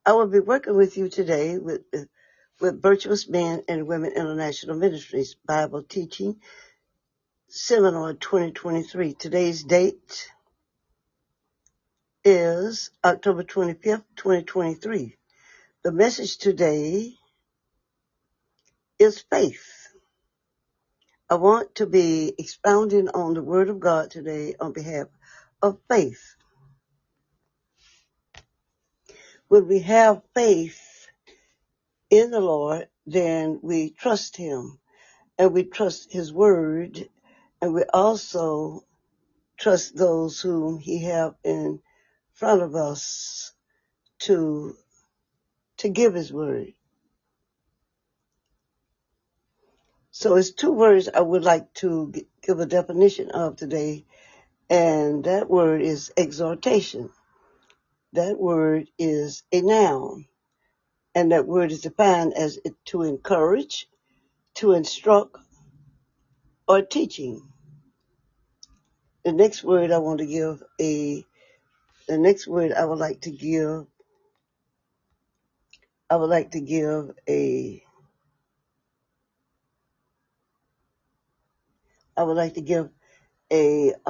I will be working with you today with Virtuous Men and Women International Ministries Bible Teaching Seminar 2023. Today's date is October 25th, 2023. The message today is faith. I want to be expounding on the Word of God today on behalf of faith. When we have faith in the Lord, then we trust Him and we trust His Word, and we also trust those whom He have in front of us to give His Word. So it's two words I would like to give a definition of today, and that word is exhortation. That word is a noun, and that word is defined as to encourage, to instruct, or teaching. The next word I want to give the next word I would like to give a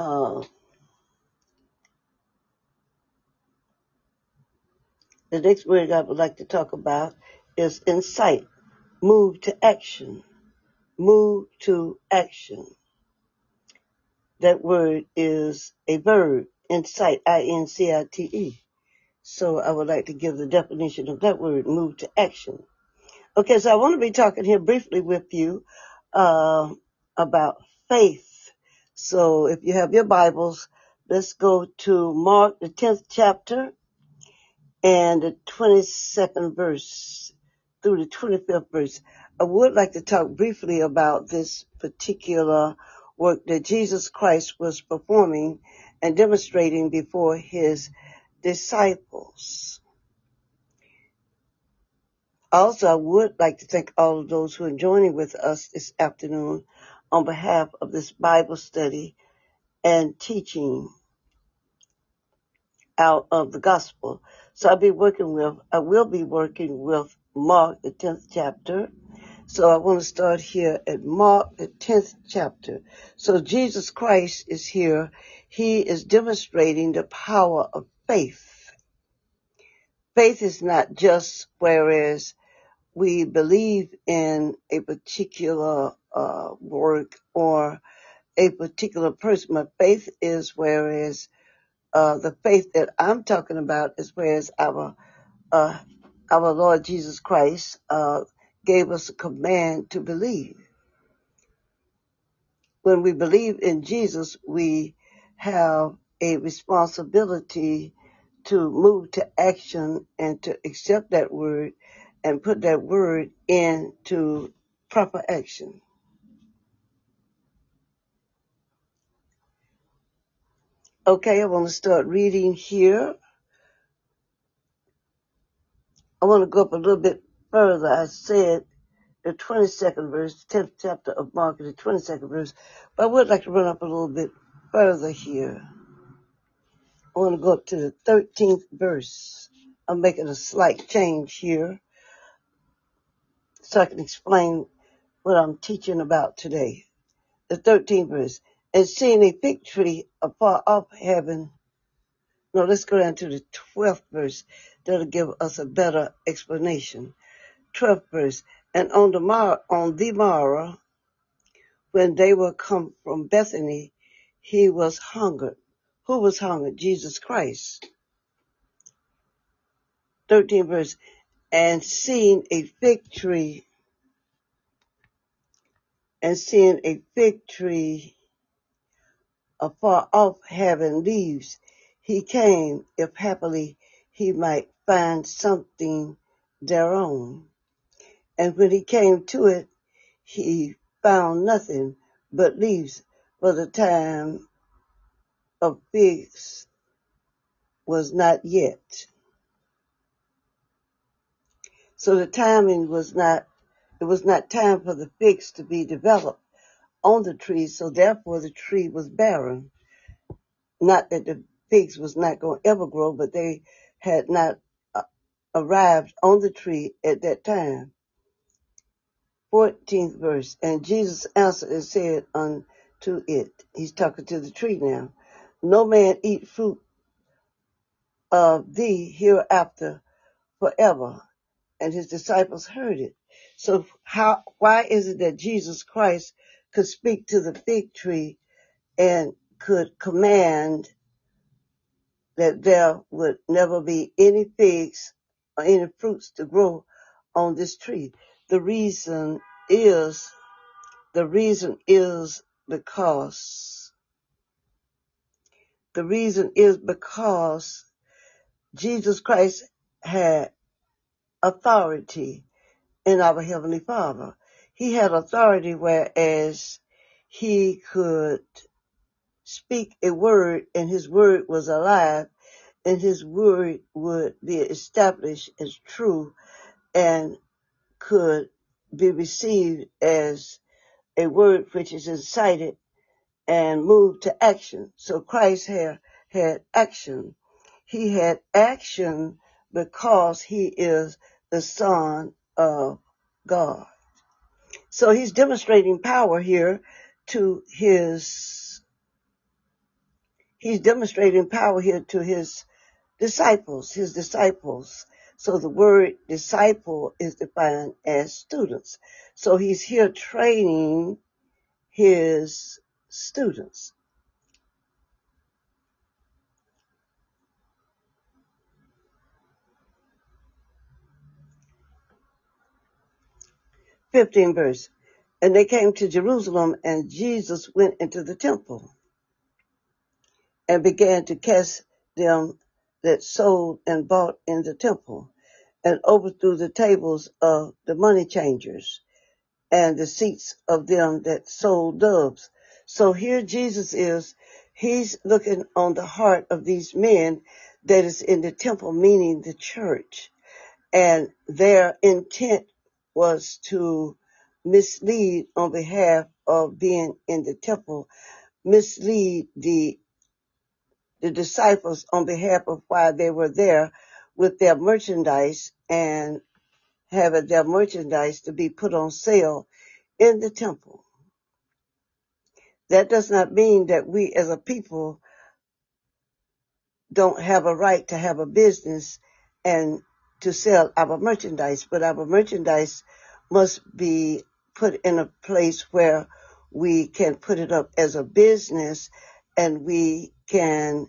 the next word I would like to talk about is incite. Move to action. Move to action. That word is a verb, incite, I-N-C-I-T-E. So I would like to give the definition of that word, move to action. Okay, so I want to be talking here briefly with you about faith. So if you have your Bibles, let's go to Mark, the 10th chapter, and the 22nd verse through the 25th verse. I would like to talk briefly about this particular work that Jesus Christ was performing and demonstrating before his disciples. Also, I would like to thank all of those who are joining with us this afternoon on behalf of this Bible study and teaching out of the gospel. So I will be working with Mark, the 10th chapter. So I want to start here at Mark, the 10th chapter. So Jesus Christ is here. He is demonstrating the power of faith. Faith is not just whereas we believe in a particular work or a particular person, but faith is whereas the faith that I'm talking about is whereas our Lord Jesus Christ gave us a command to believe. When we believe in Jesus, we have a responsibility to move to action and to accept that word and put that word into proper action. Okay, I want to start reading here. I want to go up a little bit further. I said the 22nd verse, 10th chapter of Mark, the 22nd verse, but I would like to run up a little bit further here. I want to go up to the 13th verse. I'm making a slight change here so I can explain what I'm teaching about today. The 13th verse. And seeing a fig tree afar off let's go down to the 12th verse. That'll give us a better explanation. 12th verse. And on the morrow, when they were come from Bethany, he was hungered. Who was hungered? Jesus Christ. 13th verse. And seeing a fig tree afar off having leaves, he came, if happily he might find something thereon. And when he came to it, he found nothing but leaves, for the time of figs was not yet. So the timing was not time for the figs to be developed on the tree, so therefore the tree was barren. Not that the figs was not going to ever grow, but they had not arrived on the tree at that time. 14th verse. And Jesus answered and said unto it, he's talking to the tree now, no man eat fruit of thee hereafter forever. And his disciples heard it. So why is it that Jesus Christ could speak to the fig tree and could command that there would never be any figs or any fruits to grow on this tree? The reason is because Jesus Christ had authority in our Heavenly Father. He had authority, whereas he could speak a word and his word was alive and his word would be established as true and could be received as a word which is incited and moved to action. So Christ had action. He had action because he is the Son of God. So he's demonstrating power here to his disciples. So the word disciple is defined as students. So he's here training his students. 15th verse. And they came to Jerusalem, and Jesus went into the temple and began to cast them that sold and bought in the temple, and overthrew the tables of the money changers and the seats of them that sold doves. So here he's looking on the heart of these men that is in the temple, meaning the church. And their intent was to mislead on behalf of being in the temple, mislead the disciples on behalf of why they were there with their merchandise and having their merchandise to be put on sale in the temple. That does not mean that we as a people don't have a right to have a business and to sell our merchandise, but our merchandise must be put in a place where we can put it up as a business and we can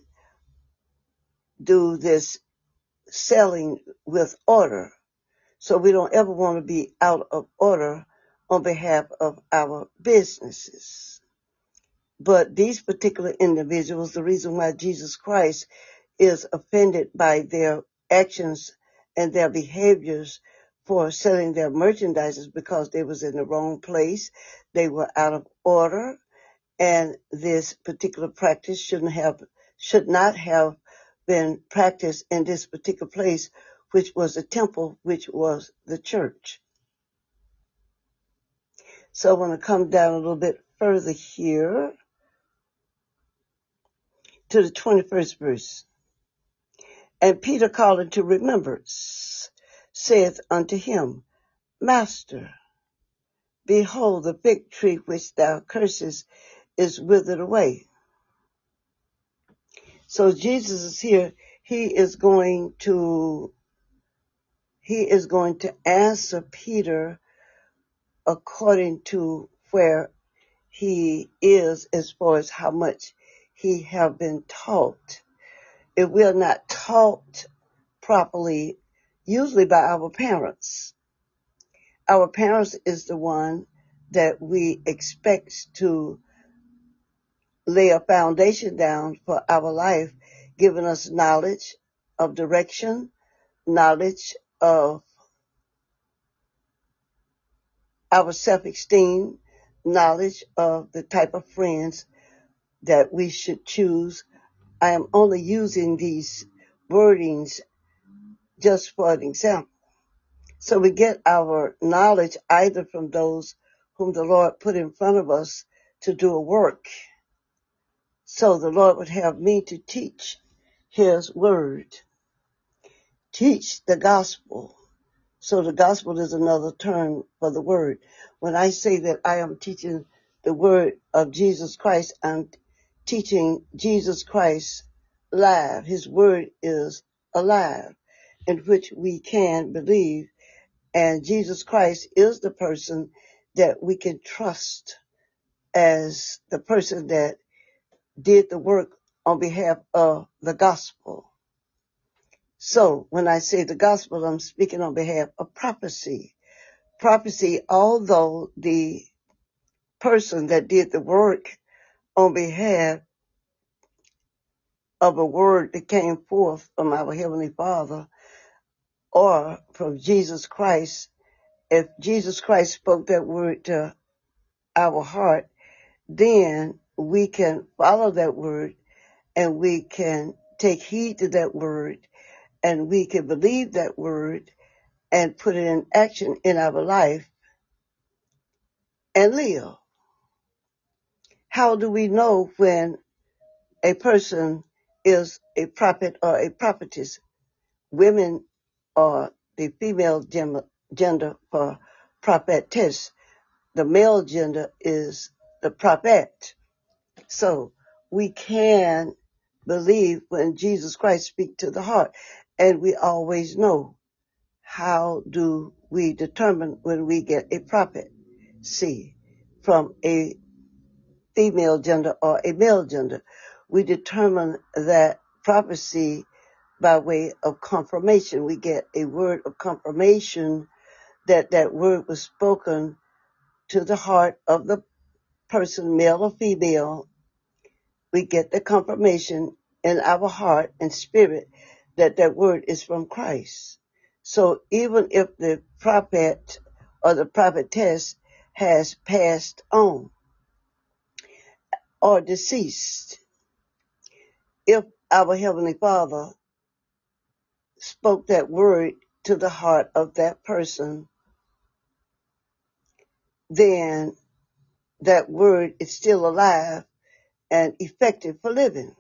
do this selling with order. So we don't ever want to be out of order on behalf of our businesses. But these particular individuals, the reason why Jesus Christ is offended by their actions and their behaviors for selling their merchandise is because they was in the wrong place. They were out of order, and this particular practice should not have been practiced in this particular place, which was the temple, which was the church. So I want to come down a little bit further here to the 21st verse. And Peter, calling to remembrance, saith unto him, Master, behold, the fig tree which thou cursest is withered away. So Jesus is here. He is going to answer Peter according to where he is as far as how much he have been taught. If we are not taught properly, usually by our parents is the one that we expect to lay a foundation down for our life, giving us knowledge of direction, knowledge of our self-esteem, knowledge of the type of friends that we should choose. I am only using these wordings just for an example. So we get our knowledge either from those whom the Lord put in front of us to do a work. So the Lord would have me to teach his word, teach the gospel. So the gospel is another term for the word. When I say that I am teaching the word of Jesus Christ, I'm teaching Jesus Christ live. His word is alive, in which we can believe. And Jesus Christ is the person that we can trust as the person that did the work on behalf of the gospel. So when I say the gospel, I'm speaking on behalf of prophecy. Prophecy, although the person that did the work on behalf of a word that came forth from our Heavenly Father or from Jesus Christ, if Jesus Christ spoke that word to our heart, then we can follow that word and we can take heed to that word and we can believe that word and put it in action in our life and live. How do we know when a person is a prophet or a prophetess? Women are the female gender for prophetess. The male gender is the prophet. So we can believe when Jesus Christ speaks to the heart. And we always know, how do we determine when we get a prophet? See, from a female gender or a male gender. We determine that prophecy by way of confirmation. We get a word of confirmation that that word was spoken to the heart of the person, male or female. We get the confirmation in our heart and spirit that that word is from Christ. So even if the prophet or the prophetess has passed on or deceased, if our Heavenly Father spoke that word to the heart of that person, then that word is still alive and effective for living.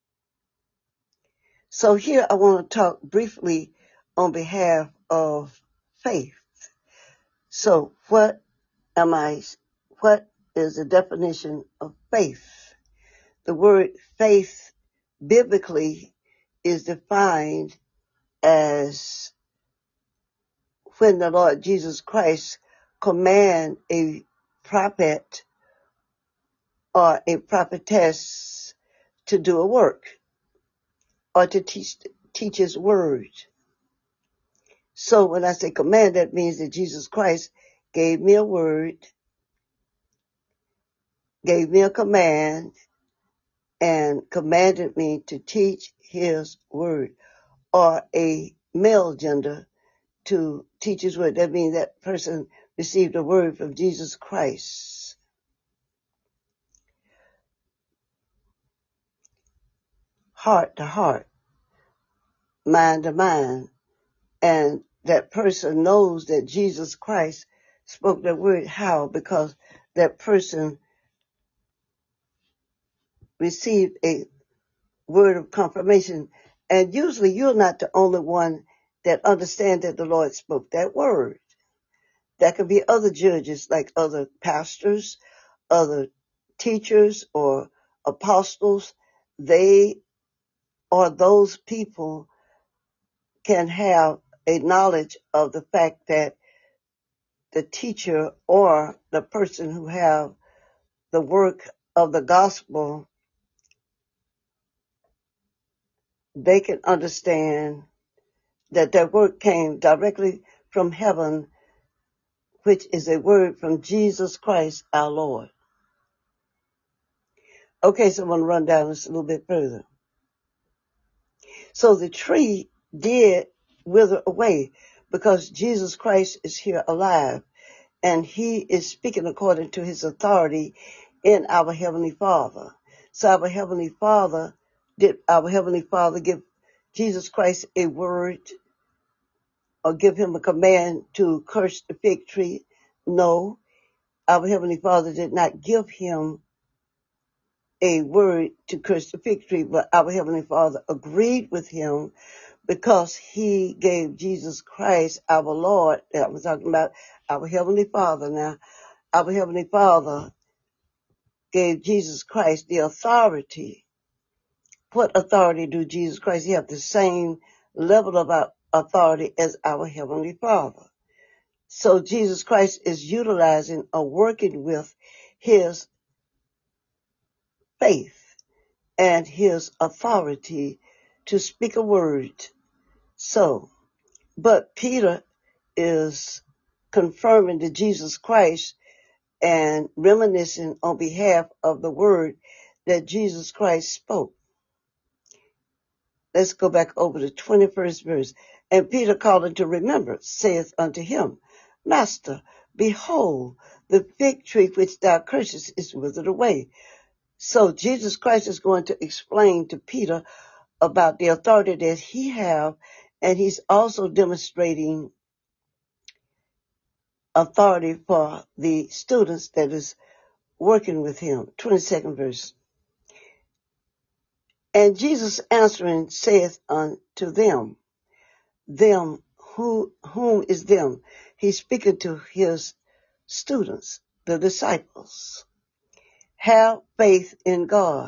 So here I want to talk briefly on behalf of faith. So what is the definition of faith? The word faith biblically is defined as when the Lord Jesus Christ command a prophet or a prophetess to do a work or to teach his word. So when I say command, that means that Jesus Christ gave me a word, gave me a command, and commanded me to teach his word, or a male gender to teach his word. That means that person received a word from Jesus Christ. Heart to heart, mind to mind, and that person knows that Jesus Christ spoke that word. How? Because that person received a word of confirmation. And usually you're not the only one that understands that the Lord spoke that word. That could be other judges, like other pastors, other teachers, or apostles. They or those people can have a knowledge of the fact that the teacher or the person who have the work of the gospel, they can understand that their work came directly from heaven, which is a word from Jesus Christ our Lord. Okay, so I'm going to run down this a little bit further. So the tree did wither away because Jesus Christ is here alive, and he is speaking according to his authority in our Heavenly Father. So did our Heavenly Father give Jesus Christ a word or give him a command to curse the fig tree? No, our Heavenly Father did not give him a word to curse the fig tree, but our Heavenly Father agreed with him because he gave Jesus Christ, our Lord. I was talking about our Heavenly Father now. Our Heavenly Father gave Jesus Christ the authority. What authority do Jesus Christ have? The same level of authority as our Heavenly Father. So Jesus Christ is utilizing or working with his faith and his authority to speak a word. So, but Peter is confirming to Jesus Christ and reminiscing on behalf of the word that Jesus Christ spoke. Let's go back over the 21st verse. And Peter calling to remembrance saith unto him, Master, behold, the fig tree which thou cursest is withered away. So Jesus Christ is going to explain to Peter about the authority that he have, and he's also demonstrating authority for the students that is working with him. 22nd verse. And Jesus answering saith unto them, whom is them? He's speaking to his students, the disciples. Have faith in God.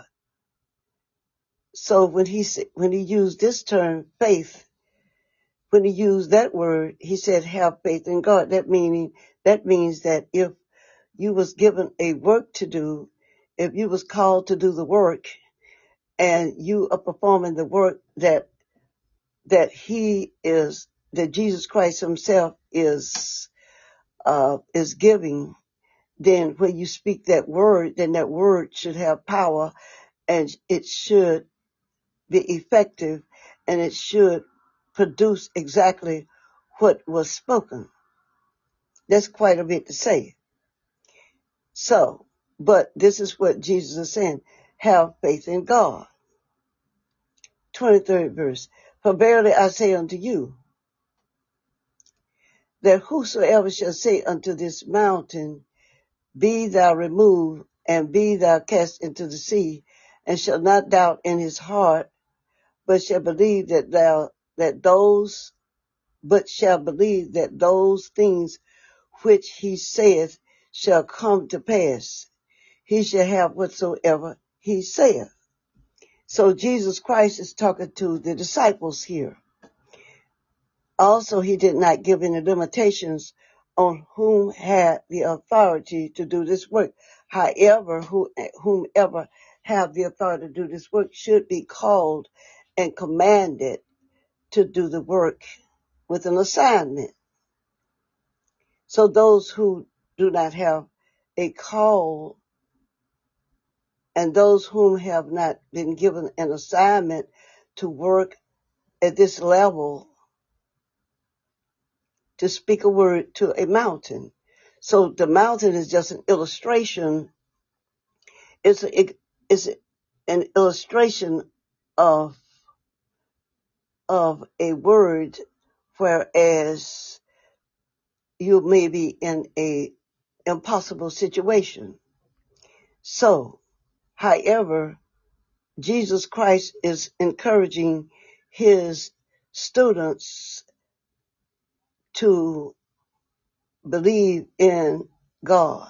So when he used this term, faith, when he used that word, he said, have faith in God. That means that if you was given a work to do, if you was called to do the work, and you are performing the work that Jesus Christ himself is giving, then when you speak that word, then that word should have power, and it should be effective, and it should produce exactly what was spoken. That's quite a bit to say. So, but this is what Jesus is saying. Have faith in God. 23rd verse. For verily I say unto you, that whosoever shall say unto this mountain, be thou removed, and be thou cast into the sea, and shall not doubt in his heart, but shall believe that those things which he saith shall come to pass. He shall have whatsoever he saith. So Jesus Christ is talking to the disciples here. Also, he did not give any limitations on whom had the authority to do this work. However, whomever have the authority to do this work should be called and commanded to do the work with an assignment. So those who do not have a call and those whom have not been given an assignment to work at this level, to speak a word to a mountain. So the mountain is just an illustration. It's an illustration of a word, whereas you may be in a impossible situation. So, however, Jesus Christ is encouraging his students to believe in God.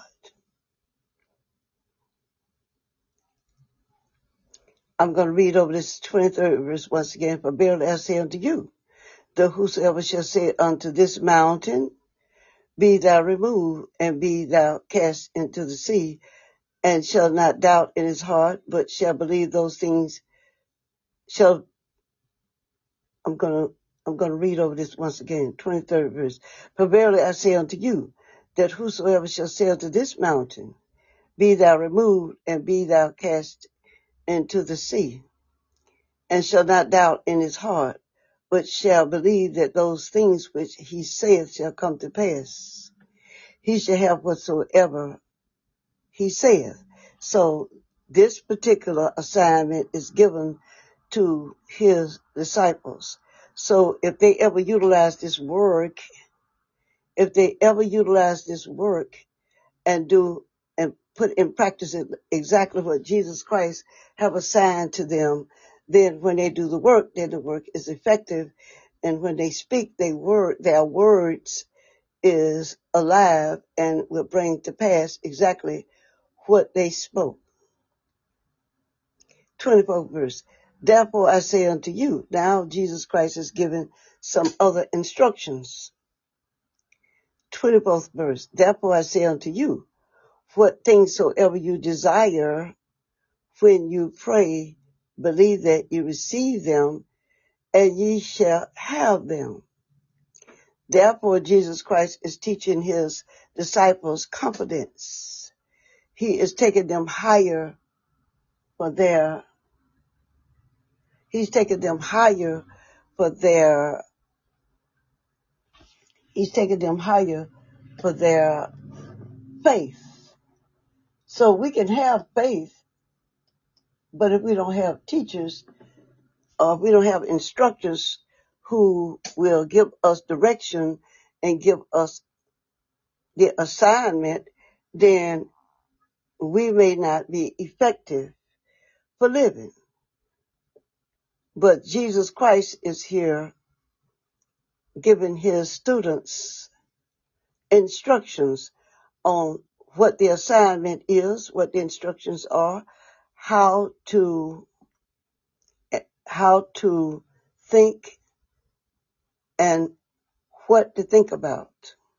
I'm going to read over this 23rd verse once again. For verily I say unto you, that whosoever shall say unto this mountain, be thou removed, and be thou cast into the sea, and shall not doubt in his heart, but shall believe those things I'm going to read over this once again, 23rd verse. For verily I say unto you, that whosoever shall say unto this mountain, be thou removed, and be thou cast into the sea, and shall not doubt in his heart, but shall believe that those things which he saith shall come to pass, he shall have whatsoever he saith. So this particular assignment is given to his disciples. So if they ever utilize this work, and put in practice exactly what Jesus Christ have assigned to them, then when they do the work, then the work is effective. And when they speak, their words is alive and will bring to pass exactly what they spoke. 24th verse. Therefore I say unto you, now Jesus Christ is giving some other instructions. 24th verse. Therefore I say unto you, what things soever you desire when you pray, believe that you receive them, and ye shall have them. Therefore Jesus Christ is teaching his disciples confidence. He is taking them higher for their He's taking them higher for their faith. So we can have faith, but if we don't have teachers, or if we don't have instructors who will give us direction and give us the assignment, then we may not be effective for living. But Jesus Christ is here giving his students instructions on what the assignment is, what the instructions are, how to think, and what to think about.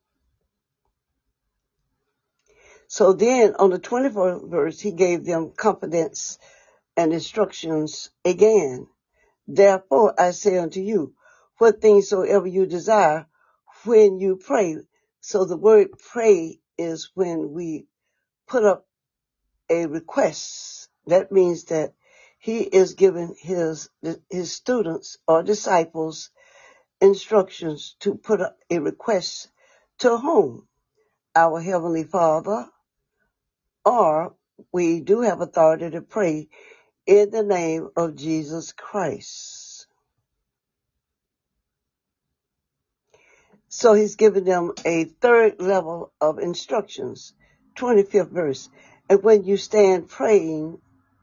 So then on the 24th verse, he gave them confidence and instructions again. Therefore I say unto you, what things soever you desire when you pray. So the word pray is when we put up a request. That means that he is giving his students or disciples instructions to put up a request to whom? Our Heavenly Father, or we do have authority to pray in the name of Jesus Christ. So he's giving them a third level of instructions. 25th verse. And when you stand praying,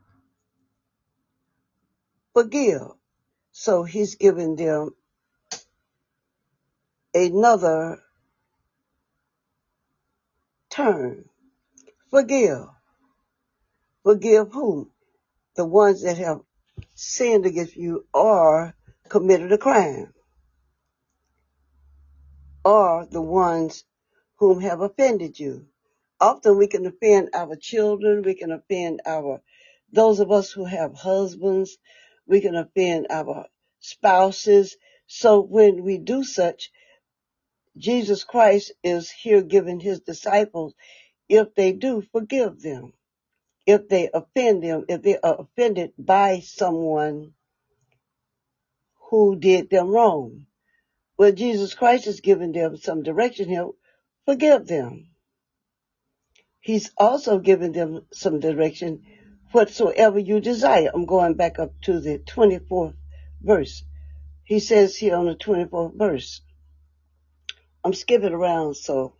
forgive. So he's giving them another turn. Forgive. Forgive whom? The ones that have sinned against you or committed a crime, or the ones whom have offended you. Often we can offend our children, we can offend those of us who have husbands, we can offend our spouses. So when we do such, Jesus Christ is here giving his disciples, if they do, forgive them. If they offend them, if they are offended by someone who did them wrong. Well, Jesus Christ is giving them some direction here. Forgive them. He's also giving them some direction, whatsoever you desire. I'm going back up to the 24th verse. He says here on the 24th verse, I'm skipping around, so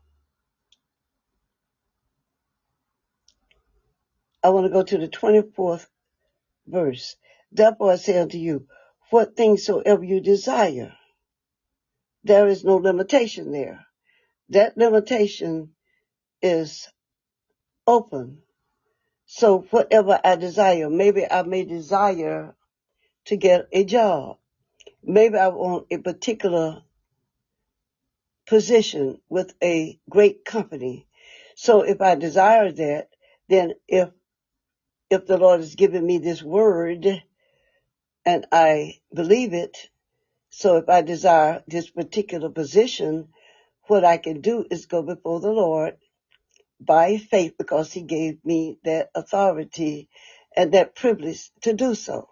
I want to go to the 24th verse. Therefore I say unto you, what things soever you desire. There is no limitation there. That limitation is open. So whatever I desire, maybe I may desire to get a job. Maybe I want a particular position with a great company. So if I desire that, then if the Lord has given me this word and I believe it, so if I desire this particular position, what I can do is go before the Lord by faith, because he gave me that authority and that privilege to do so.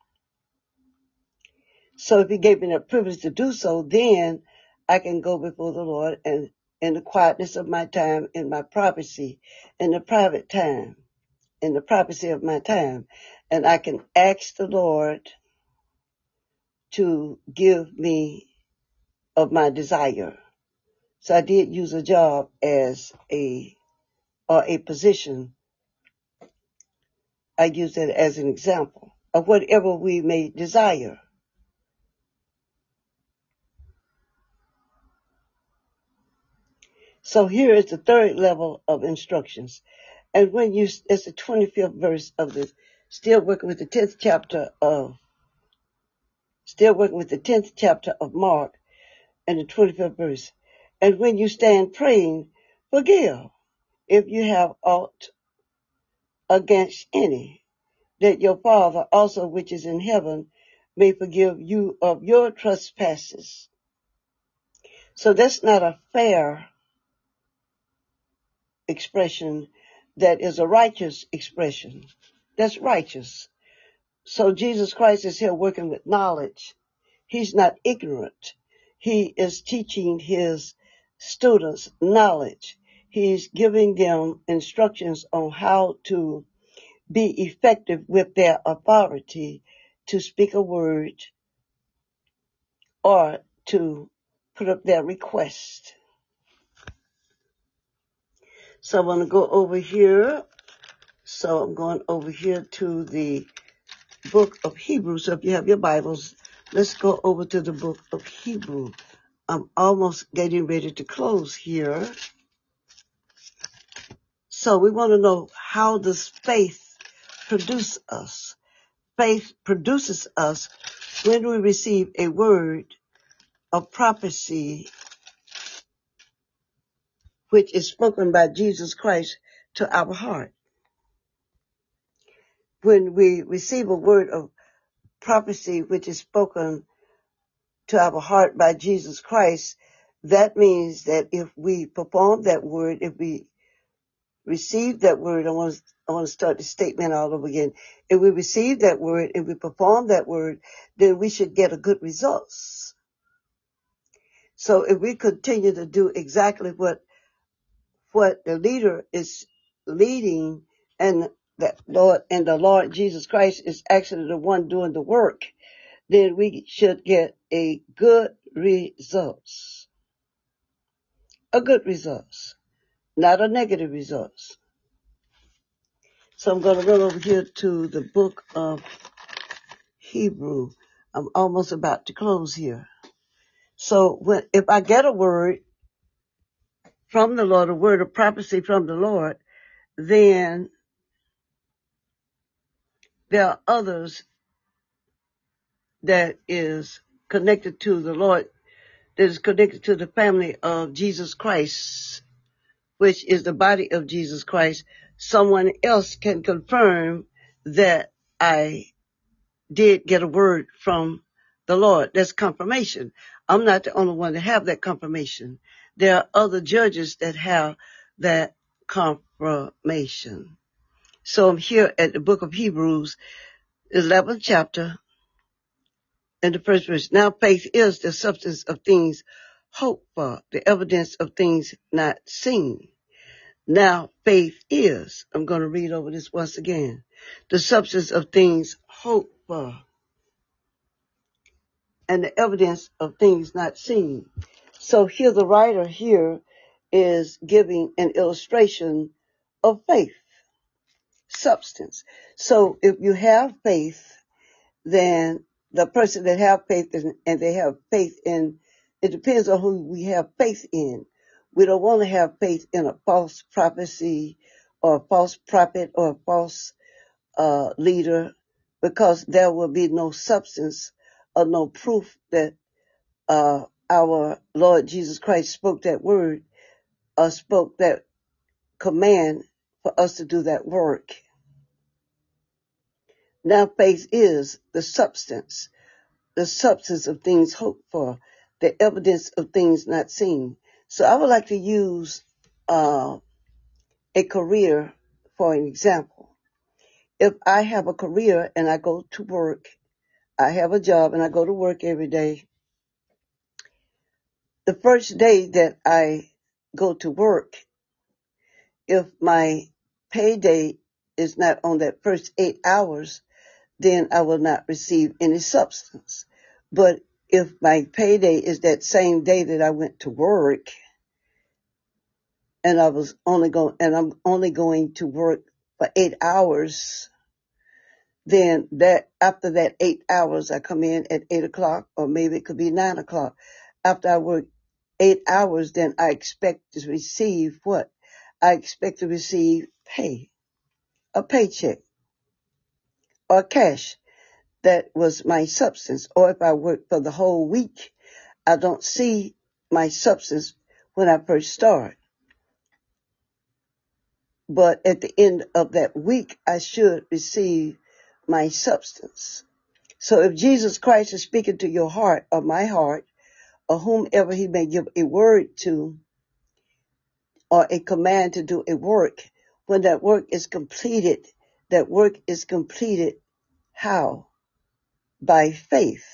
So if he gave me that privilege to do so, then I can go before the Lord and in the quietness of my time, in my privacy, in the private time, in the privacy of my time, and I can ask the Lord to give me of my desire. So I did use a job as a position. I use that as an example. of whatever we may desire. So here is the third level of instructions. And when it's the 25th verse of still working with the 10th chapter of Mark and the 25th verse. And when you stand praying, forgive if you have aught against any, that your Father also which is in heaven may forgive you of your trespasses. So that's not a fair expression. That is a righteous expression. That's righteous. So Jesus Christ is here working with knowledge. He's not ignorant. He is teaching his students knowledge. He's giving them instructions on how to be effective with their authority to speak a word or to put up their request. So I'm going to go over here. So I'm going over here to the book of Hebrews. So if you have your Bibles, let's go over to the book of Hebrews. I'm almost getting ready to close here. So we want to know, how does faith produce us? Faith produces us when we receive a word of prophecy which is spoken by Jesus Christ to our heart. When we receive a word of prophecy which is spoken to our heart by Jesus Christ, that means that if we perform that word, if we receive that word, I want to start the statement all over again. If we receive that word, if we perform that word, then we should get a good results. So if we continue to do exactly what the leader is leading, and the Lord Jesus Christ is actually the one doing the work, then we should get a good results. A good results, not a negative results. So I'm going to run over here to the book of Hebrew. I'm almost about to close here. So if I get a word from the Lord, a word of prophecy from the Lord, then there are others that is connected to the Lord, that is connected to the family of Jesus Christ, which is the body of Jesus Christ. Someone else can confirm that I did get a word from the Lord. That's confirmation. I'm not the only one to have that confirmation. There are other judges that have that confirmation. So I'm here at the book of Hebrews, 11th chapter, and the first verse. Now faith is the substance of things hoped for, the evidence of things not seen. Now faith is, I'm going to read over this once again, the substance of things hoped for, and the evidence of things not seen. So here the writer here is giving an illustration of faith, substance. So if you have faith, then the person that have faith and they have faith in, it depends on who we have faith in. We don't want to have faith in a false prophecy or a false prophet or a false leader, because there will be no substance or no proof that our Lord Jesus Christ spoke that word or spoke that command for us to do that work. Now faith is the substance of things hoped for, the evidence of things not seen. So I would like to use a career for an example. If I have a career and I go to work, I have a job and I go to work every day. The first day that I go to work, if my payday is not on that first 8 hours, then I will not receive any substance. But if my payday is that same day that I went to work, and I'm only going to work for 8 hours, then that after that 8 hours, I come in at 8 o'clock, or maybe it could be 9 o'clock. After I work 8 hours, then I expect to receive what? I expect to receive pay, a paycheck, or cash. That was my substance. Or if I work for the whole week, I don't see my substance when I first start. But at the end of that week, I should receive my substance. So if Jesus Christ is speaking to your heart or my heart, or whomever he may give a word to, or a command to do a work, when that work is completed, that work is completed how? By faith.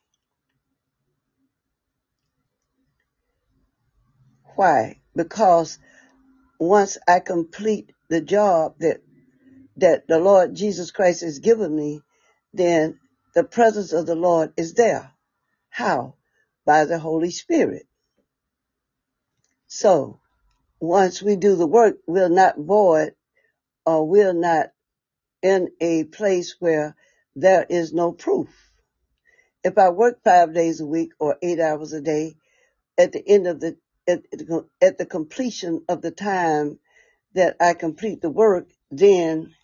Why? Because once I complete the job that the Lord Jesus Christ has given me, then the presence of the Lord is there. How? By the Holy Spirit. So once we do the work, we're not void, or we're not in a place where there is no proof. If I work 5 days a week or 8 hours a day, at the end of at the completion of the time that I complete the work, then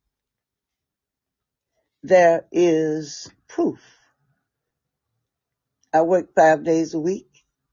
there is proof. I work 5 days a week,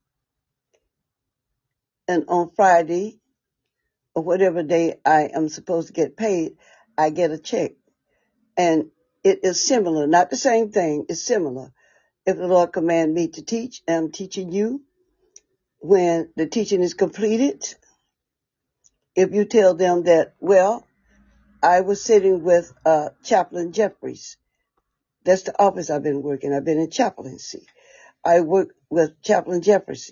and on Friday, or whatever day I am supposed to get paid, I get a check. And it is similar, not the same thing, it's similar. If the Lord command me to teach, I'm teaching you. When the teaching is completed, if you tell them that, well, I was sitting with Chaplain Jeffries. That's the office I've been working. I've been in chaplaincy. I work with Chaplain Jeffries.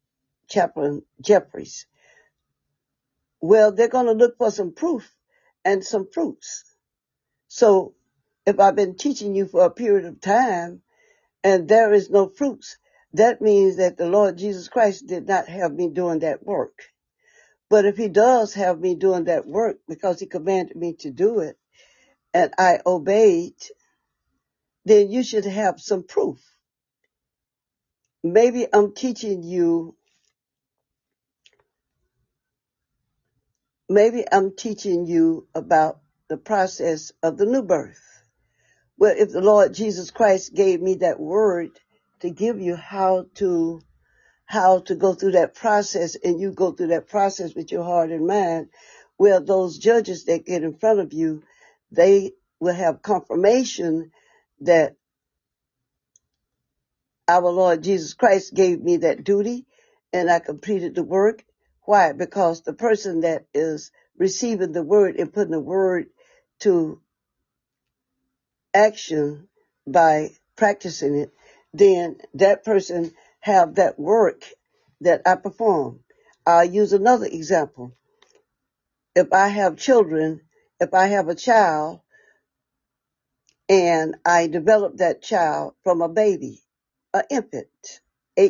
Well, they're going to look for some proof and some fruits. So if I've been teaching you for a period of time and there is no fruits, that means that the Lord Jesus Christ did not have me doing that work. But if he does have me doing that work because he commanded me to do it and I obeyed, then you should have some proof. Maybe I'm teaching you about the process of the new birth. Well, if the Lord Jesus Christ gave me that word to give you how to go through that process, and you go through that process with your heart and mind, well, those judges that get in front of you, they will have confirmation that our Lord Jesus Christ gave me that duty and I completed the work. Why? Because the person that is receiving the word and putting the word to action by practicing it, then that person have that work that I perform. I'll use another example. If I have children, if I have a child and I develop that child from a baby, an infant,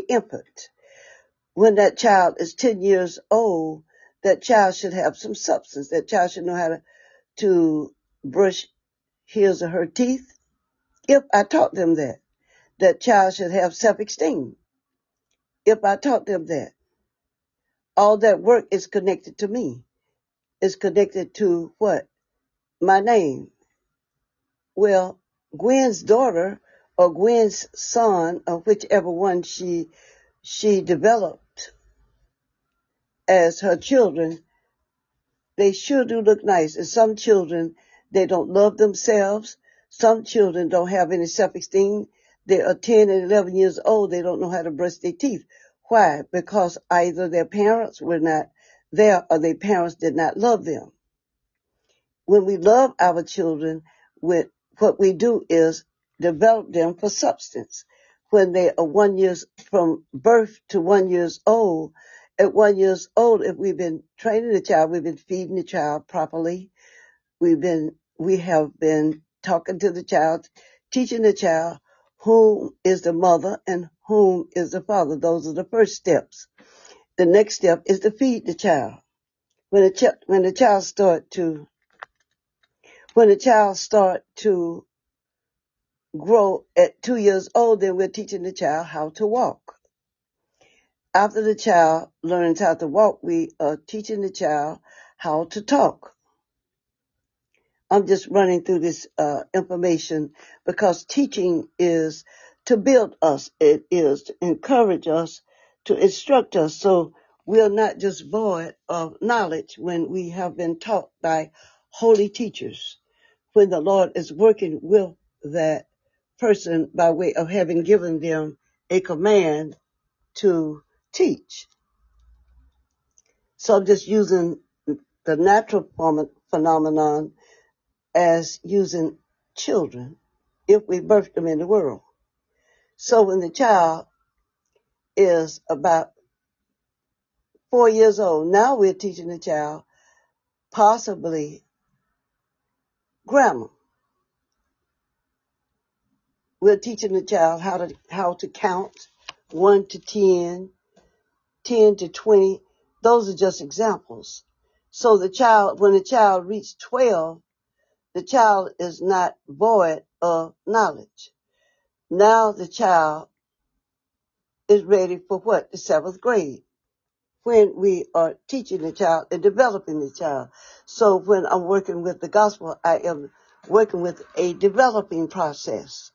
when that child is 10 years old, that child should have some substance. That child should know how to brush his or her teeth. If I taught them that child should have self-esteem. If I taught them that, all that work is connected to me. It's connected to what? My name. Well, Gwen's daughter or Gwen's son, or whichever one she developed as her children, they sure do look nice. And some children, they don't love themselves. Some children don't have any self-esteem. They are 10 and 11 years old. They don't know how to brush their teeth. Why? Because either their parents were not there or their parents did not love them. When we love our children, what we do is develop them for substance. When they are 1 year from birth to 1 year old, at 1 year old, if we've been training the child, we've been feeding the child properly, we have been talking to the child, teaching the child whom is the mother and whom is the father. Those are the first steps. The next step is to feed the child. When the child When a child starts to grow at 2 years old, then we're teaching the child how to walk. After the child learns how to walk, we are teaching the child how to talk. I'm just running through this information because teaching is to build us. It is to encourage us, to instruct us. So we're not just void of knowledge when we have been taught by holy teachers, when the Lord is working with that person by way of having given them a command to teach. So I'm just using the natural phenomenon as using children if we birth them in the world. So when the child is about 4 years old, now we're teaching the child possibly grammar. We're teaching the child how to count 1 to 10, 10 to 20. Those are just examples. So when the child reaches 12, the child is not void of knowledge. Now the child is ready for what? The 7th grade, when we are teaching the child and developing the child. So when I'm working with the gospel, I am working with a developing process.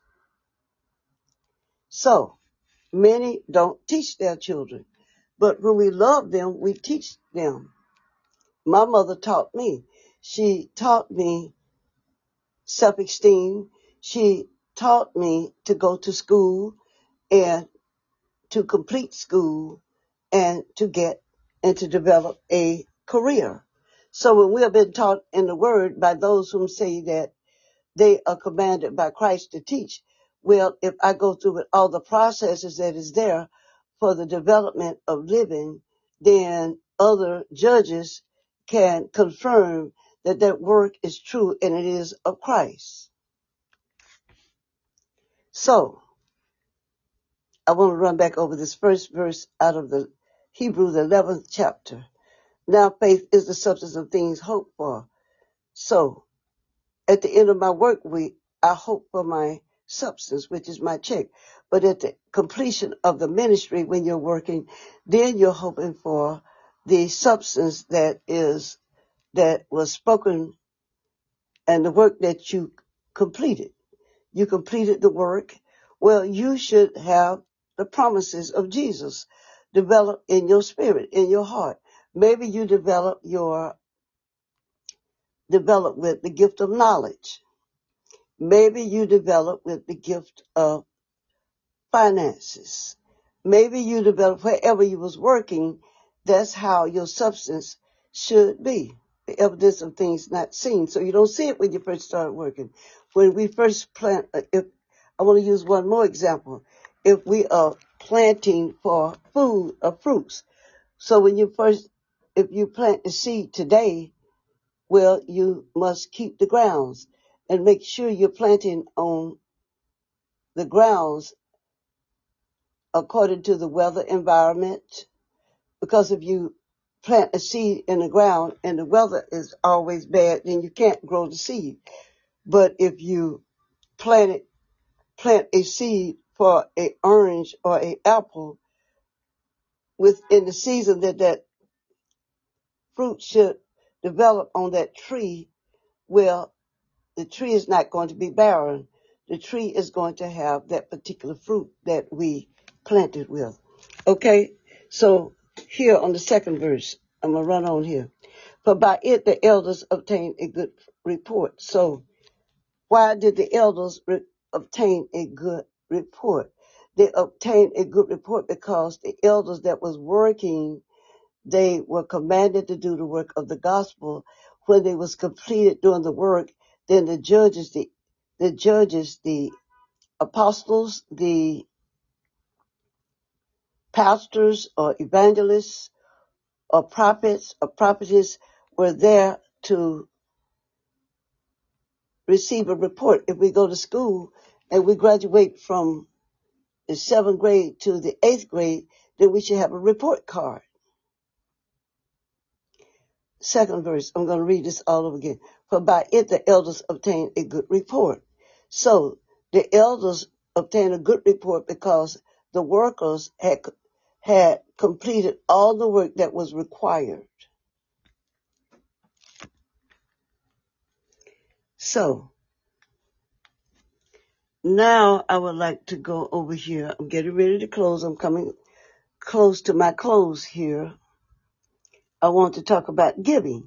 So many don't teach their children, but when we love them, we teach them. My mother taught me. She taught me self-esteem. She taught me to go to school and to complete school and to get and to develop a career. So when we have been taught in the word by those whom say that they are commanded by Christ to teach, well, if I go through with all the processes that is there for the development of living, then other judges can confirm that that work is true and it is of Christ. So I want to run back over this first verse out of the Hebrews 11th chapter. Now faith is the substance of things hoped for. So at the end of my work week, I hope for my substance, which is my check. But at the completion of the ministry, when you're working, then you're hoping for the substance that was spoken and the work that you completed. You completed the work. Well, you should have the promises of Jesus developed in your spirit, in your heart. Maybe you develop with the gift of knowledge. Maybe you develop with the gift of finances. Maybe you develop wherever you was working. That's how your substance should be. The evidence of things not seen. So you don't see it when you first start working. When we first plant, if I want to use one more example, if we are planting for food or fruits. So if you plant the seed today, well, you must keep the grounds and make sure you're planting on the grounds according to the weather environment. Because if you plant a seed in the ground and the weather is always bad, then you can't grow the seed. But if you plant a seed for an orange or an apple within the season that fruit should develop on that tree, well, the tree is not going to be barren. The tree is going to have that particular fruit that we planted with. Okay, so here on the second verse, I'm going to run on here. For by it the elders obtained a good report. So why did the elders obtain a good report? They obtained a good report because the elders that was working, they were commanded to do the work of the gospel. When they was completed doing the work, then the judges, the apostles, the pastors or evangelists or prophets or prophetess were there to receive a report. If we go to school and we graduate from the 7th grade to the 8th grade, then we should have a report card. Second verse, I'm going to read this all over again. for by it the elders obtained a good report. So the elders obtained a good report because the workers had completed all the work that was required. So now I would like to go over here. I'm getting ready to close. I'm coming close to my close here. I want to talk about giving.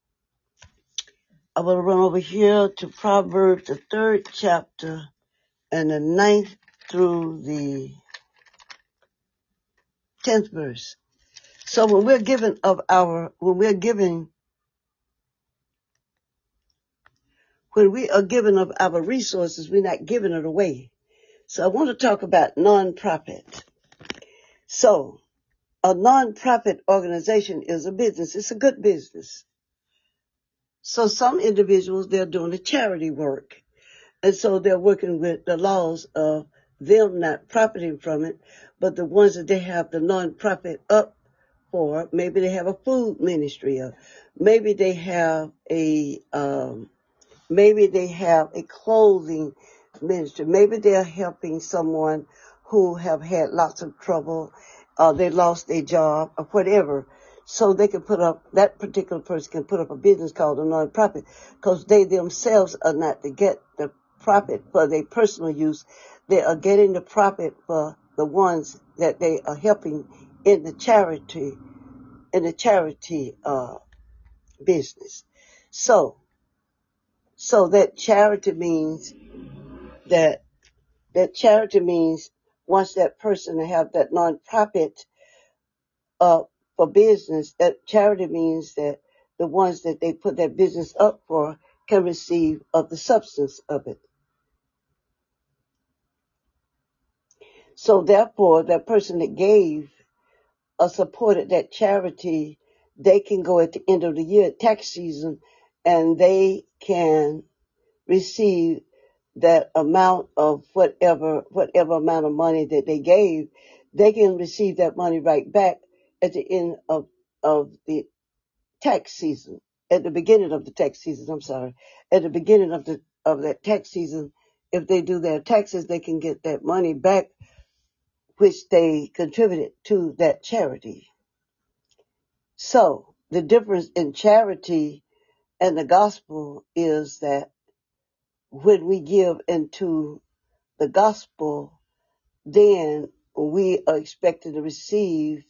I will run over here to Proverbs, the 3rd chapter, and the 9th through the 10th verse. So when we are given of our resources, we're not giving it away. So I want to talk about nonprofit. So a nonprofit organization is a business. It's a good business. So some individuals, they're doing the charity work. And so they're working with the laws of them not profiting from it, but the ones that they have the nonprofit up for, maybe they have a food ministry, or maybe they have a clothing ministry. Maybe they're helping someone who have had lots of trouble, they lost their job or whatever. So they can that particular person can put up a business called a nonprofit, because they themselves are not to get the profit for their personal use. They are getting the profit for the ones that they are helping in the charity business. So that charity means once that person have that nonprofit for business, that charity means that the ones that they put that business up for can receive of the substance of it. So therefore, that person that gave or supported that charity, they can go at the end of the year, tax season, and they can receive that amount of whatever amount of money that they gave. They can receive that money right back at the end of the tax season, at the beginning of the tax season. At the beginning of that tax season, if they do their taxes, they can get that money back, which they contributed to that charity. So the difference in charity and the gospel is that when we give into the gospel, then we are expected to receive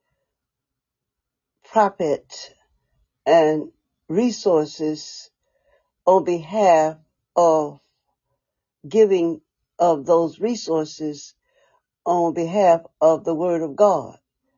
profit and resources on behalf of giving of those resources on behalf of the Word of God.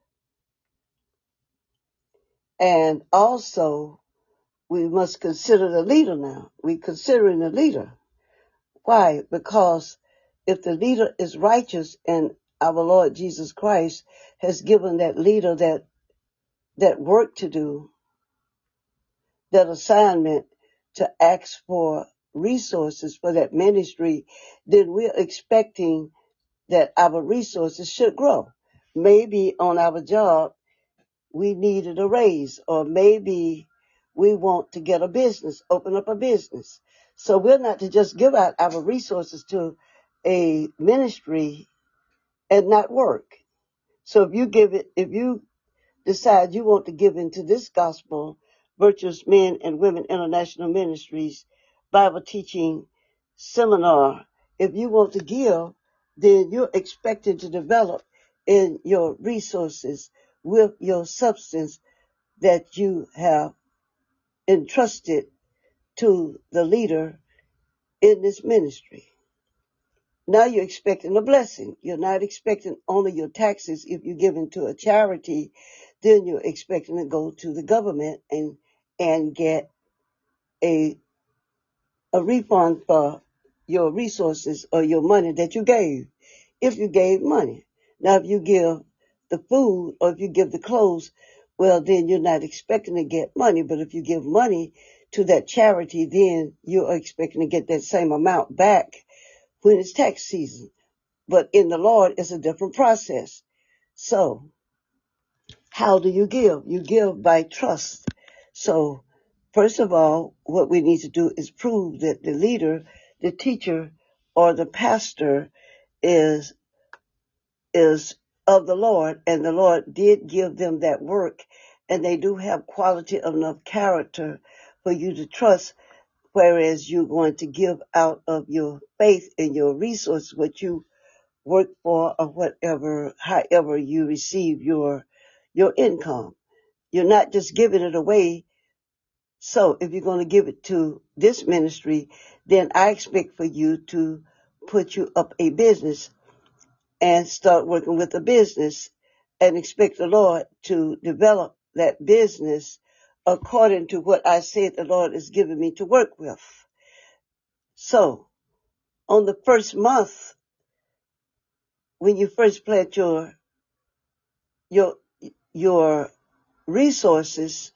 And also, we must consider the leader now. We're considering the leader. Why? Because if the leader is righteous and our Lord Jesus Christ has given that leader that work to do, that assignment to ask for resources for that ministry, then we're expecting that our resources should grow. Maybe on our job, we needed a raise, or maybe we want to get a business, open up a business. So we're not to just give out our resources to a ministry and not work. So if you decide you want to give into this gospel, Virtuous Men and Women International Ministries Bible teaching seminar, if you want to give, then you're expected to develop in your resources with your substance that you have entrusted to the leader in this ministry. Now you're expecting a blessing. You're not expecting only your taxes. If you give into a charity, then you're expecting to go to the government and get a refund for your resources or your money that you gave, if you gave money. Now, if you give the food or if you give the clothes, well, then you're not expecting to get money. But if you give money to that charity, then you're expecting to get that same amount back when it's tax season. But in the Lord, it's a different process. So how do you give? You give by trust. So First of all, what we need to do is prove that the leader, the teacher, or the pastor is of the Lord, and the Lord did give them that work, and they do have quality enough character for you to trust, whereas you're going to give out of your faith and your resources what you work for or whatever, however you receive your income. You're not just giving it away. So if you're going to give it to this ministry, then I expect for you to put you up a business and start working with a business and expect the Lord to develop that business according to what I said the Lord has given me to work with. So on the first month, when you first plant your resources,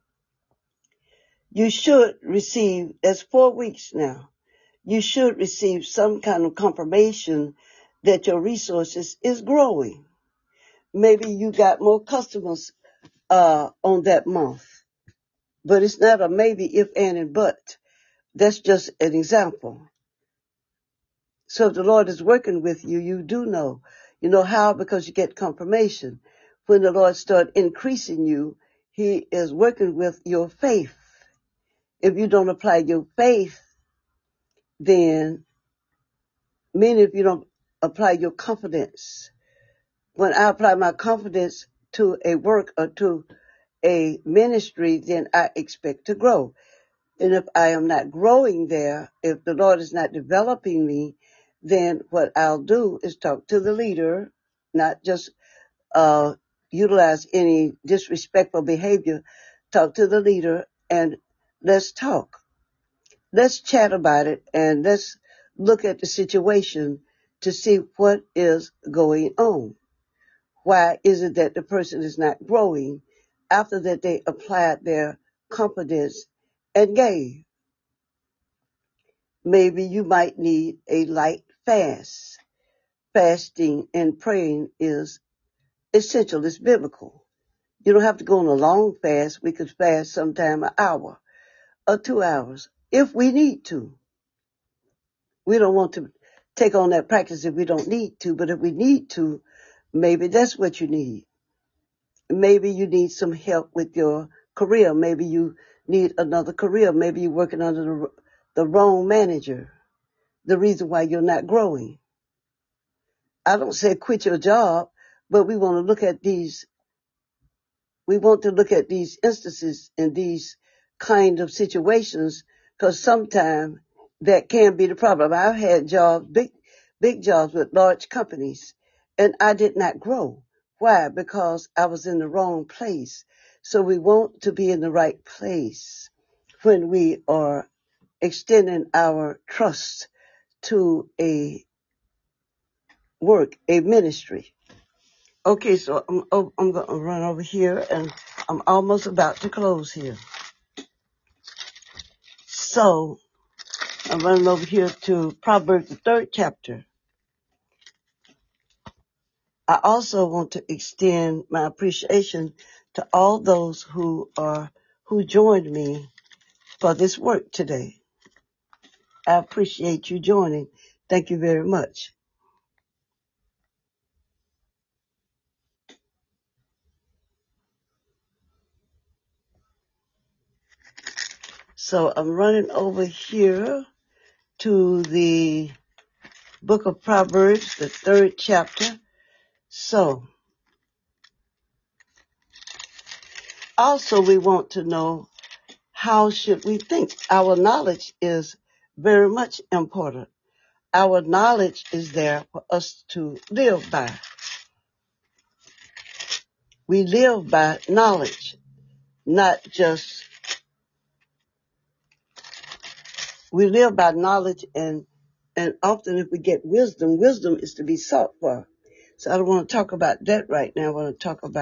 you should receive, that's 4 weeks now, you should receive some kind of confirmation that your resources is growing. Maybe you got more customers on that month, but it's not a maybe, if, and but. That's just an example. So if the Lord is working with you, you do know. You know how? Because you get confirmation. When the Lord starts increasing you, He is working with your faith. If you don't apply your faith, then, meaning if you don't apply your confidence. When I apply my confidence to a work or to a ministry, then I expect to grow. And if I am not growing there, if the Lord is not developing me, then what I'll do is talk to the leader, not just utilize any disrespectful behavior. Talk to the leader and let's talk. Let's chat about it and let's look at the situation to see what is going on. Why is it that the person is not growing after that they applied their confidence and gave? Maybe you might need a light fast. Fasting and praying is essential. It's biblical. You don't have to go on a long fast. We could fast sometime an hour or 2 hours if we need to. We don't want to take on that practice if we don't need to, but if we need to, maybe that's what you need. Maybe you need some help with your career. Maybe you need another career. Maybe you're working under the wrong manager. The reason why you're not growing. I don't say quit your job, but we want to look at these instances and these kind of situations, because sometimes that can be the problem. I've had jobs, big jobs with large companies, and I did not grow. Why? Because I was in the wrong place. So we want to be in the right place when we are extending our trust to a work, a ministry. Okay, so I'm going to run over here, and I'm almost about to close here. So I'm running over here to Proverbs, the 3rd chapter. I also want to extend my appreciation to all those who joined me for this work today. I appreciate you joining. Thank you very much. So I'm running over here to the book of Proverbs, the 3rd chapter. So also we want to know, how should we think? Our knowledge is very much important. Our knowledge is there for us to live by. We live by knowledge, not just, we live by knowledge, and often if we get wisdom is to be sought for. So I don't want to talk about that right now. I want to talk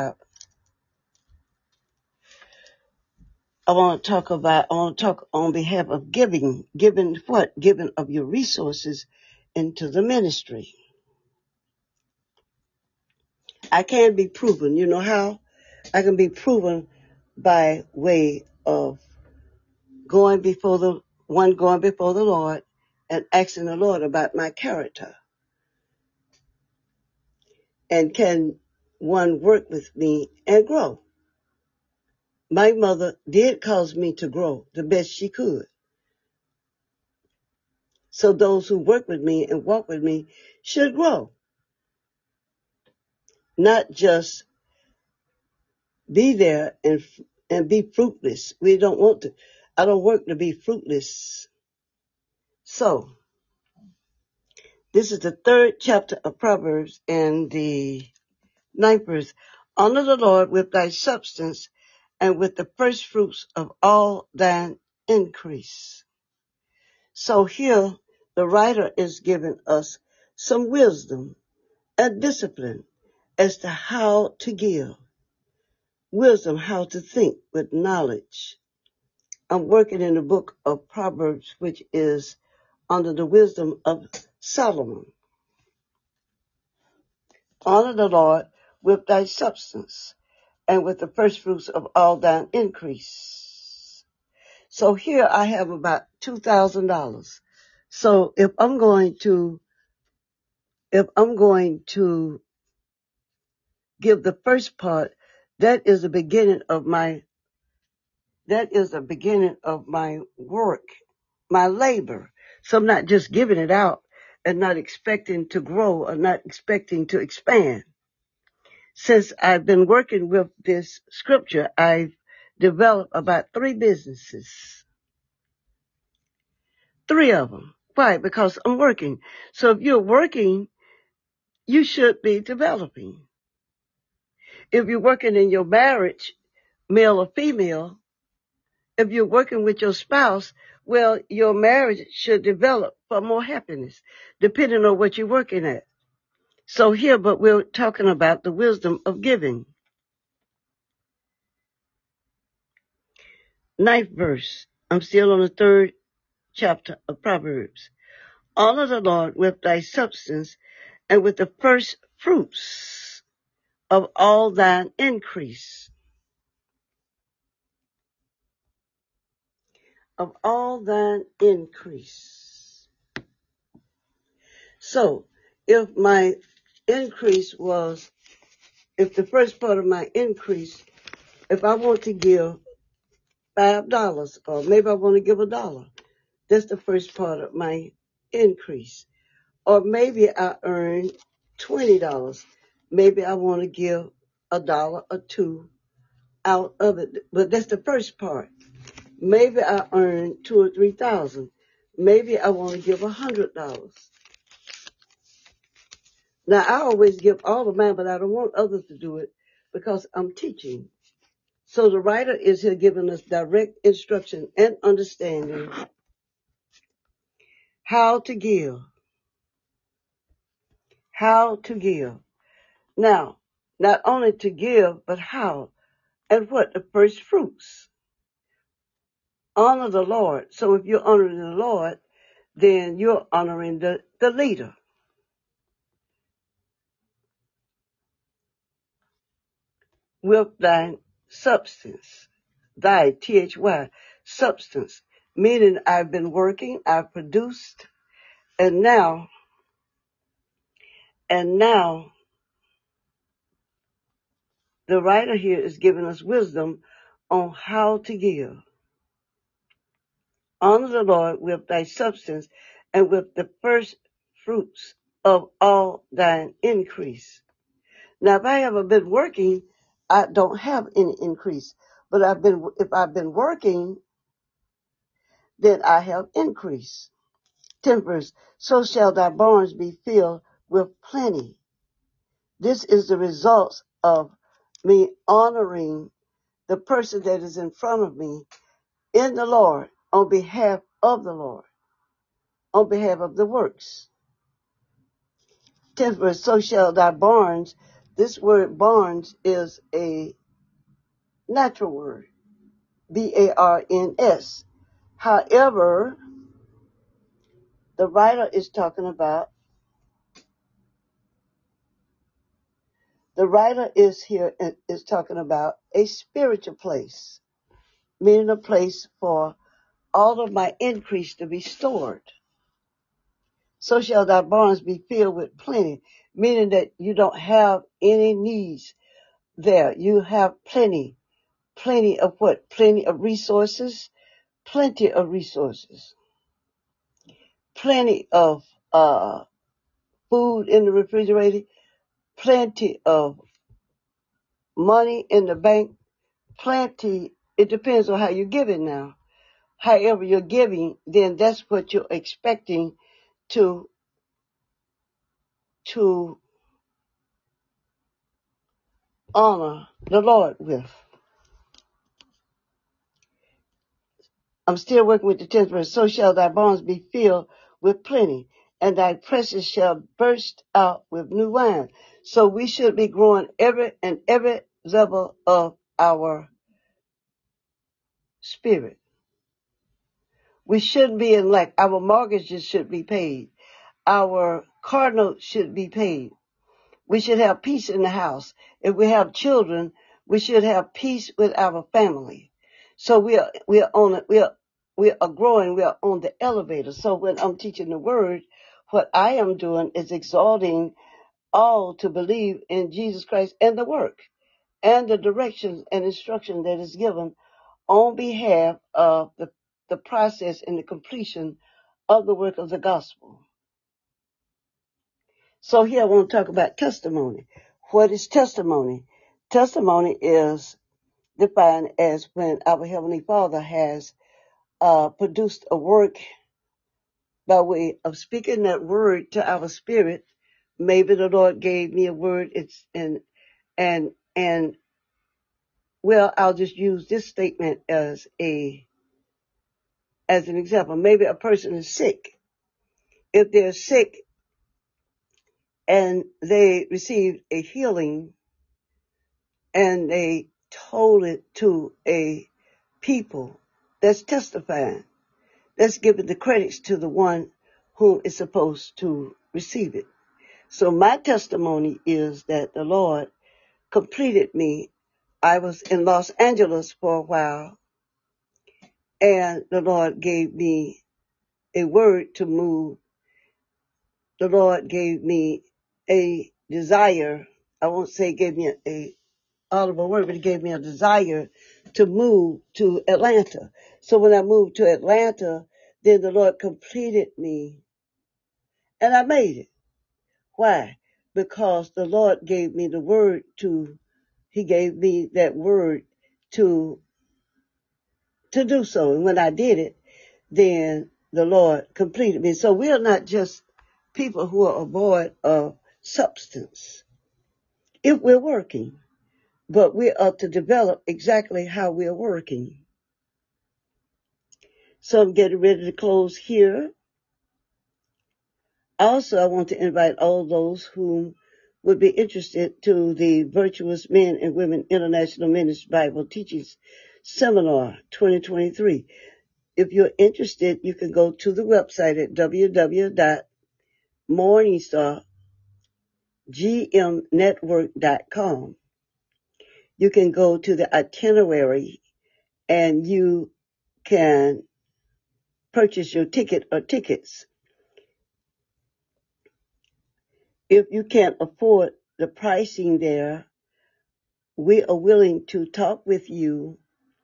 on behalf of giving what? Giving of your resources into the ministry. I can be proven. You know how? I can be proven by way of going before the Lord and asking the Lord about my character. And can one work with me and grow? My mother did cause me to grow the best she could. So those who work with me and walk with me should grow. Not just be there and be fruitless. We don't want to. I don't work to be fruitless. So, this is the 3rd chapter of Proverbs and the 9th verse. Honor the Lord with thy substance and with the first fruits of all thine increase. So here, the writer is giving us some wisdom and discipline as to how to give. Wisdom, how to think with knowledge. I'm working in the book of Proverbs, which is under the wisdom of Solomon. Honor the Lord with thy substance and with the first fruits of all thine increase. So here I have about $2,000. So if I'm going to give the first part, that is the beginning of my work, my labor. So I'm not just giving it out and not expecting to grow or not expecting to expand. Since I've been working with this scripture, I've developed about 3 businesses. 3 of them. Why? Because I'm working. So if you're working, you should be developing. If you're working in your marriage, male or female, if you're working with your spouse, well, your marriage should develop for more happiness, depending on what you're working at. So here, but we're talking about the wisdom of giving. 9th verse. I'm still on the 3rd chapter of Proverbs. Honor the Lord with thy substance and with the first fruits of all thine increase. Of all thine increase. So, if my increase was, if the first part of my increase, if I want to give $5 or maybe I want to give $1, that's the first part of my increase. Or maybe I earn $20. Maybe I want to give $1 or $2 out of it, but that's the first part. Maybe I earn $2,000 or $3,000. Maybe I want to give $100. Now I always give all of mine, but I don't want others to do it because I'm teaching. So the writer is here giving us direct instruction and understanding how to give. How to give. Now, not only to give, but how and what? The first fruits. Honor the Lord. So if you're honoring the Lord, then you're honoring the leader. With thine substance. Thy, T-H-Y, substance. Meaning I've been working, I've produced, and now, the writer here is giving us wisdom on how to give. Honor the Lord with thy substance and with the first fruits of all thine increase. Now, if I haven't been working, I don't have any increase. But if I've been working, then I have increase. 10th verse, so shall thy barns be filled with plenty. This is the result of me honoring the person that is in front of me in the Lord on behalf of the Lord, on behalf of the works. 10th verse, so shall thy barns. This word barns is a natural word, B-A-R-N-S. However, the writer is talking about, is talking about a spiritual place, meaning a place for all of my increase to be stored. So shall thy barns be filled with plenty, meaning that you don't have any needs there. You have plenty. Plenty of what? Plenty of resources. Plenty of resources. Plenty of food in the refrigerator. Plenty of money in the bank. Plenty. It depends on how you give it now. However you're giving, then that's what you're expecting to honor the Lord with. I'm still working with the 10th verse. So shall thy barns be filled with plenty, and thy presses shall burst out with new wine. So we should be growing every level of our spirit. We shouldn't be in lack. Our mortgages should be paid. Our car notes should be paid. We should have peace in the house. If we have children, we should have peace with our family. So we are growing. We are on the elevator. So when I'm teaching the word, what I am doing is exalting all to believe in Jesus Christ and the work and the directions and instruction that is given on behalf of the process and the completion of the work of the gospel. So here I want to talk about testimony. What is testimony? Testimony is defined as when our Heavenly Father has produced a work by way of speaking that word to our spirit. Maybe the Lord gave me a word. Well, I'll just use this statement as an example. Maybe a person is sick. If they're sick and they received a healing and they told it to a people, that's testifying. That's giving the credits to the one who is supposed to receive it. So my testimony is that the Lord completed me. I was in Los Angeles for a while, and the Lord gave me a word to move. The Lord gave me a desire. I won't say gave me a audible word, but He gave me a desire to move to Atlanta. So when I moved to Atlanta, then the Lord completed me, and I made it. Why? Because the Lord gave me the word He gave me that word to do so. And when I did it, then the Lord completed me. So we are not just people who are void of substance if we're working, but we are to develop exactly how we're working. So I'm getting ready to close here. Also, I want to invite all those who would be interested to the Virtuous Men and Women International Ministry Bible Teachings Seminar 2023. If you're interested, you can go to the website at www.morningstargmnetwork.com. You can go to the itinerary and you can purchase your ticket or tickets. If you can't afford the pricing there, we are willing to talk with you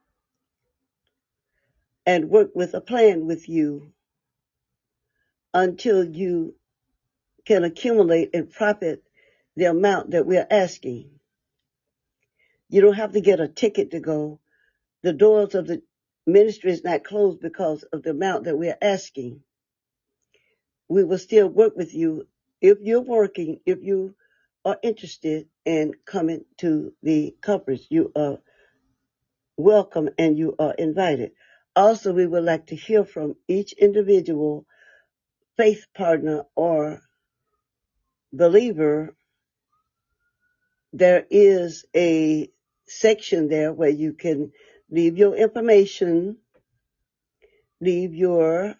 and work with a plan with you until you can accumulate and profit the amount that we're asking. You don't have to get a ticket to go. The doors of the ministry is not closed because of the amount that we're asking. We will still work with you if you're working, if you are interested in coming to the conference. You are welcome and you are invited. Also, we would like to hear from each individual faith partner or believer. There is a section there where you can leave your information, leave your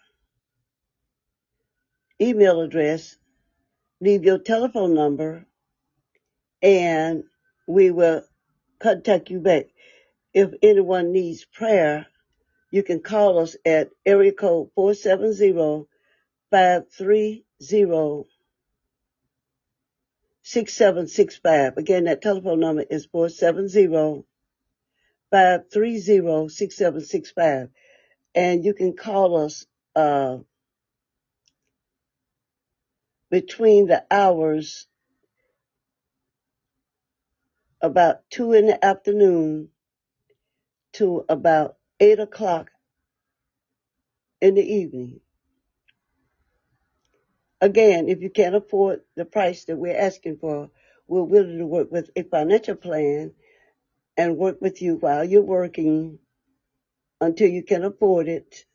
email address, leave your telephone number, and we will contact you back. If anyone needs prayer, You can call us at area code 470-530-6765. Again, that telephone number is 470-530-6765. And you can call us between the hours about 2 in the afternoon to about 8 o'clock in the evening. Again, if you can't afford the price that we're asking for, we're willing to work with a financial plan and work with you while you're working until you can afford it.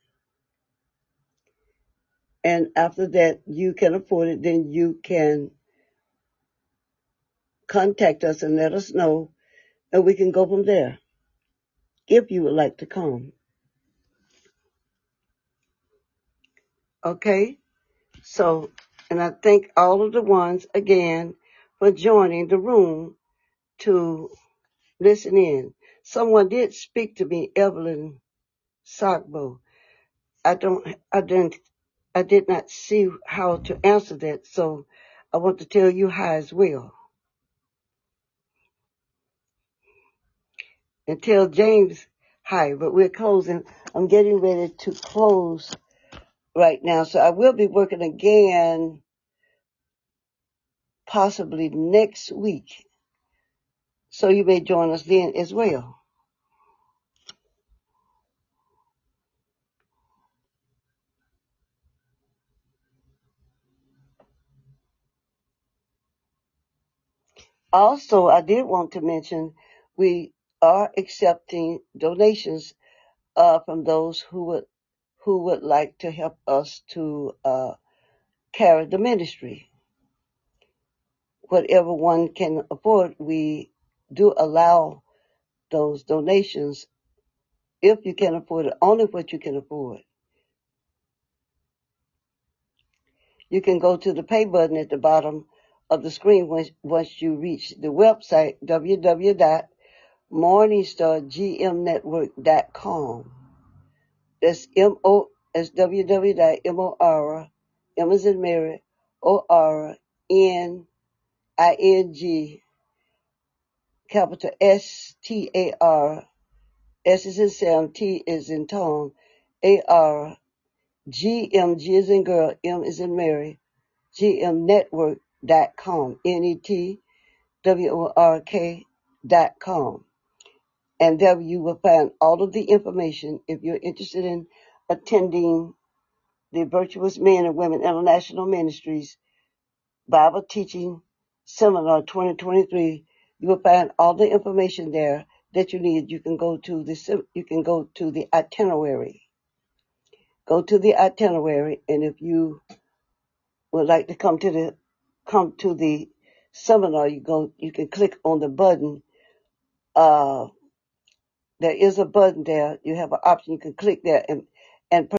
And after that, you can afford it, then you can contact us and let us know, and we can go from there if you would like to come. Okay? So, and I thank all of the ones again for joining the room to listen in. Someone did speak to me, Evelyn Sagbo. I did not see how to answer that, so I want to tell you hi as well. And tell James hi, but we're closing. I'm getting ready to close right now, so I will be working again possibly next week. So you may join us then as well. Also, I did want to mention we are accepting donations from those who would like to help us to carry the ministry. Whatever one can afford, we do allow those donations if you can afford it, only what you can afford. You can go to the pay button at the bottom of the screen once you reach the website, www.morningstargmnetwork.com. That's www.MOR, M as in Mary, ORNING, capital STAR, S is in Sam, T is in Tom, AR, GM, G is in girl, M is in Mary, gmnetwork.com, network.com. And there you will find all of the information if you're interested in attending the Virtuous Men and Women International Ministries Bible Teaching Seminar 2023. You will find all the information there that you need. You can go to the itinerary. Go to the itinerary, and if you would like to come to the seminar, you can click on the button. There is a button there. You have an option. You can click there and